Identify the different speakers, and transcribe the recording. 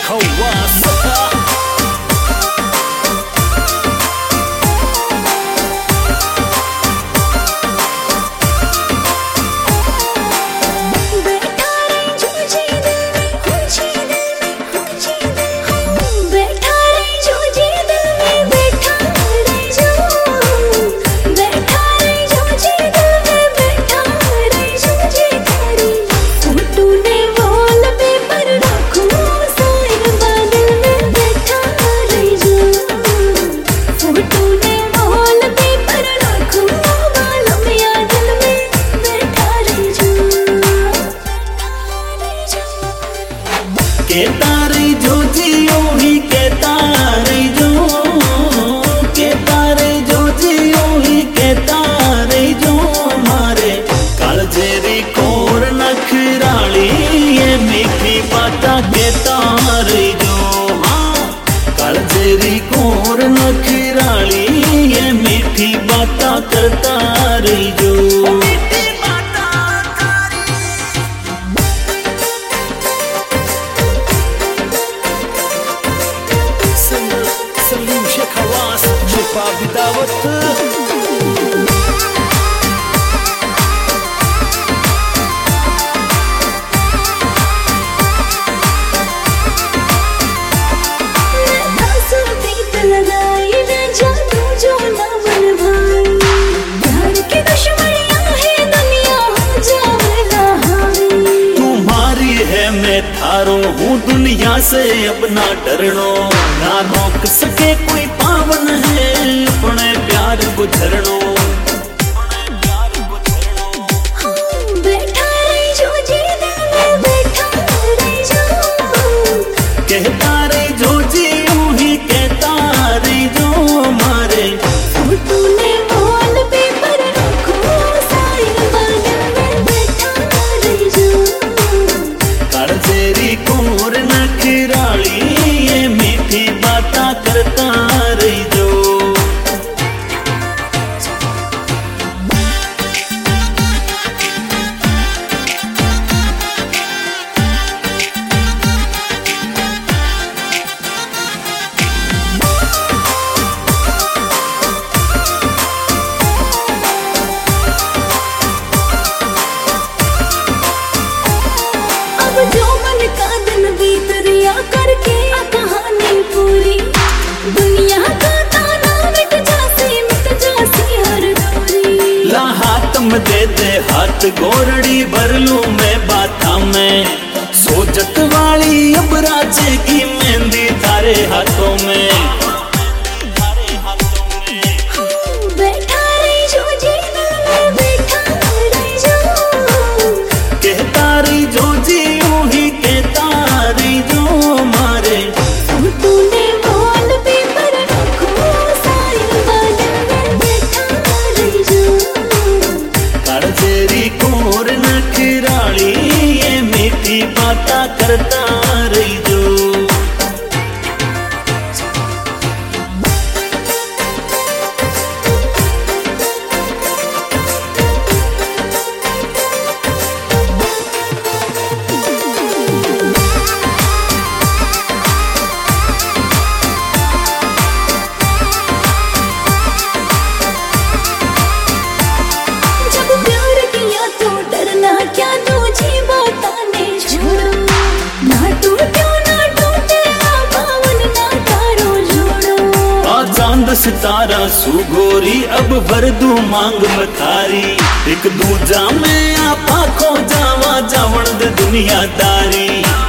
Speaker 1: खवास कहता रही जो जियो ही कहता रही जो जियो ही कहता रही जो मारे कालजेरी कोर नखराली ये मीठी बाता कहता रही जो हाँ कालजेरी कोर नखराली ये मीठी बाता करता रही जो खवास छुपा बिदावत मैं थारो हूँ दुनिया से अपना डरनो ना रोक सके कोई पावन है अपने प्यार को झरनो कहता रही जो जी यूं ही कहता रही जो मारे कोर नखराली ये मीठी बाता करता रही जो
Speaker 2: अब जो मन का दिन बीत रिया करके कहानी पूरी दुनिया का ताना मिट जासी हर दूरी
Speaker 1: ला हाथ में दे हाथ गोरड़ी भर लूं मैं बाथा में सोचत वाली अब राजे की मेहंदी तारे हाथों में कोर नखराली ये मीठी बाता करता रही जो सितारा सुगोरी अब भर दू मांग मथारी एक दूजा में आपा खो जावा जावण दे दुनियादारी।